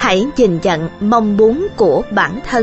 Hãy nhìn nhận mong muốn của bản thân.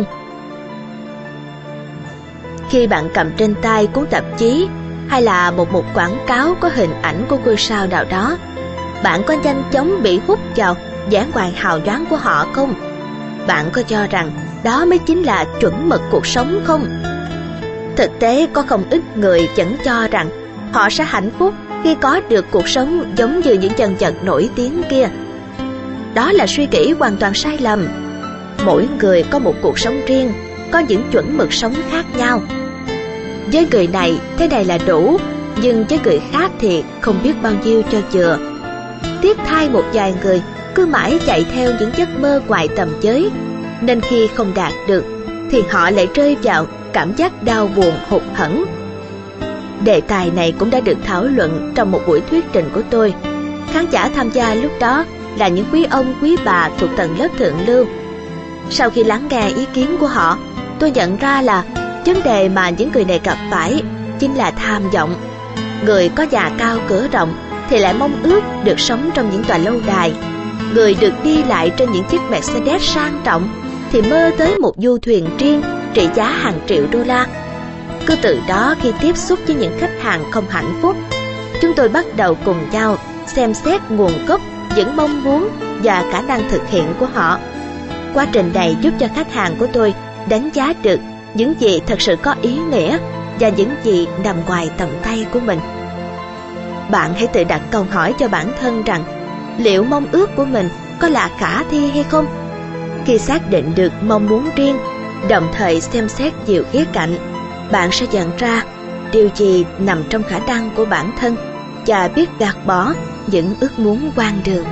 Khi bạn cầm trên tay cuốn tạp chí hay là một mục quảng cáo có hình ảnh của ngôi sao nào đó, bạn có nhanh chóng bị hút vào vẻ ngoài hào nhoáng của họ không? Bạn có cho rằng đó mới chính là chuẩn mực cuộc sống không? Thực tế có không ít người vẫn cho rằng họ sẽ hạnh phúc khi có được cuộc sống giống như những nhân vật nổi tiếng kia. Đó là suy nghĩ hoàn toàn sai lầm. Mỗi người có một cuộc sống riêng, có những chuẩn mực sống khác nhau. Với người này, thế này là đủ, nhưng với người khác thì không biết bao nhiêu cho vừa. Tiếc thay một vài người cứ mãi chạy theo những giấc mơ ngoài tầm giới, nên khi không đạt được thì họ lại rơi vào cảm giác đau buồn hụt hẫng. Đề tài này cũng đã được thảo luận trong một buổi thuyết trình của tôi. Khán giả tham gia lúc đó là những quý ông quý bà thuộc tầng lớp thượng lưu. Sau khi lắng nghe ý kiến của họ, tôi nhận ra là vấn đề mà những người này gặp phải chính là tham vọng. Người có nhà cao cửa rộng thì lại mong ước được sống trong những tòa lâu đài. Người được đi lại trên những chiếc Mercedes sang trọng thì mơ tới một du thuyền riêng trị giá hàng triệu đô la. Cứ từ đó, khi tiếp xúc với những khách hàng không hạnh phúc, chúng tôi bắt đầu cùng nhau xem xét nguồn gốc những mong muốn và khả năng thực hiện của họ. Quá trình này giúp cho khách hàng của tôi đánh giá được những gì thật sự có ý nghĩa và những gì nằm ngoài tầm tay của mình. Bạn hãy tự đặt câu hỏi cho bản thân rằng liệu mong ước của mình có là khả thi hay không? Khi xác định được mong muốn riêng, đồng thời xem xét nhiều khía cạnh, bạn sẽ nhận ra điều gì nằm trong khả năng của bản thân và biết gạt bỏ những ước muốn hoang đường.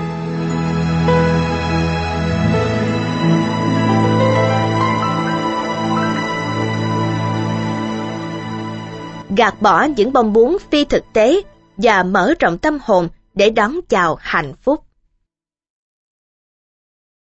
Gạt bỏ những mong muốn phi thực tế và mở rộng tâm hồn để đón chào hạnh phúc.